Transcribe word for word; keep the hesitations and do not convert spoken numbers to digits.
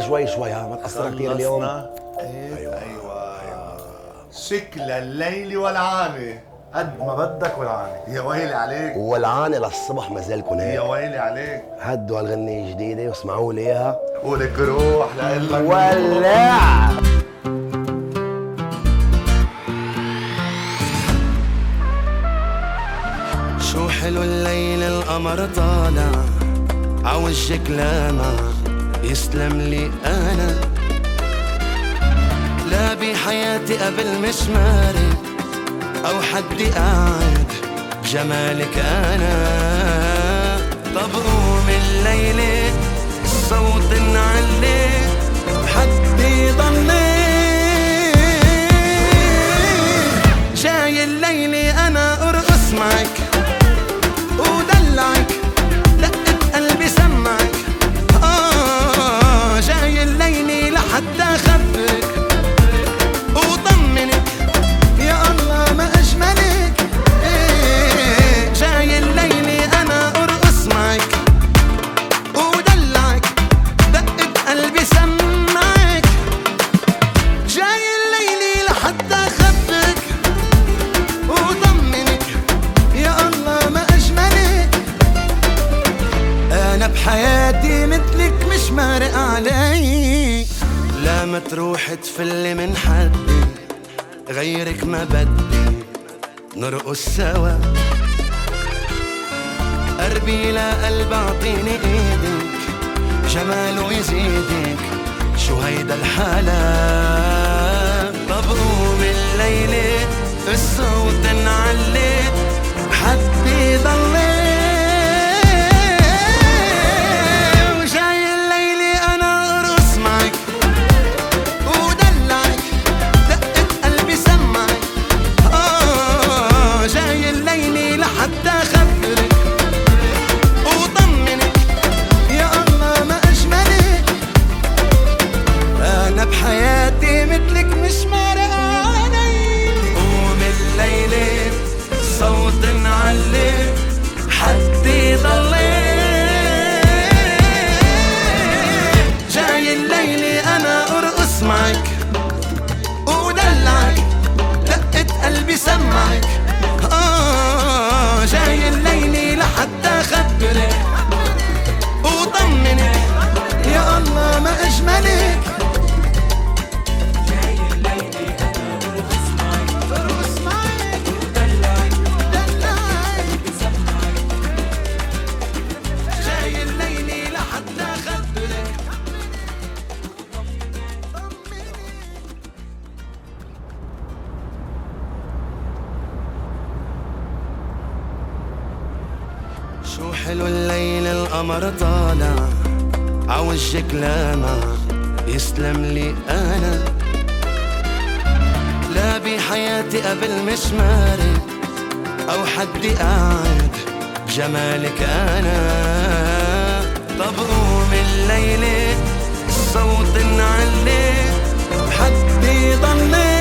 شوي شوي، ها ما تقصرها كثير اليوم. ايوه ايوه, أيوة. شكل الليل والعاني قد ما بدك والعاني. يا ويلي عليك، والعاني للصبح ما زالكن هيك. يا ويلي عليك. هدوا هالغنية جديدة واسمعوا لي اياها. ولك روح لقلك ولع. شو حلو الليل القمر طالع عوجك لامع، يسلم لي انا لا بحياتي قبل مشماري او حد قاعد بجمالك انا. طب قوم الليلة الصوت نعلي حد يضلي جاي الليلة انا ارقص معك ودلعك دقة قلبي سمعك. آه جاي الليلة لحتى أخبرك وطمنك يا الله ما أجملك. إيه جاي الليلة أنا أرقص معك ودلعك دقة قلبي سمعك. جاي الليلة لحتى أخبرك وطمنك يا الله ما أجملك. أنا بحياتي مثلك مش مارق علي، لا ما تروح تفلي من حدي غيرك ما بدي نرقص سوا. قربي لقلب اعطيني ايدك جماله يزيدك شو هيدا الحالة. طب قوم الليلة الصوت نعلي حد يضلي حتى أخبرك وطمنك يا الله ما أجملك. أنا بحياتي مثلك مش مارق علي. قوم الليلة صوت نعلي حد يضلي جاي الليلة أنا أرقص معك ودلعك دقة قلبي سمعك. آه جاي الليلة لحتى أخبرك وطمنك يا الله ما أجملك. جاي الليلة أنا برقص معك برقص معك ودلعك دلعك بسمعك. جاي الليلة لحتى أخبرك شو حلو الليل القمر طالع عوجك لامع، يسلم لي انا لا بحياتي قبل مشماري او حد قاعد بجمالك انا. طب قوم الليلة الصوت نعلي حد يضلي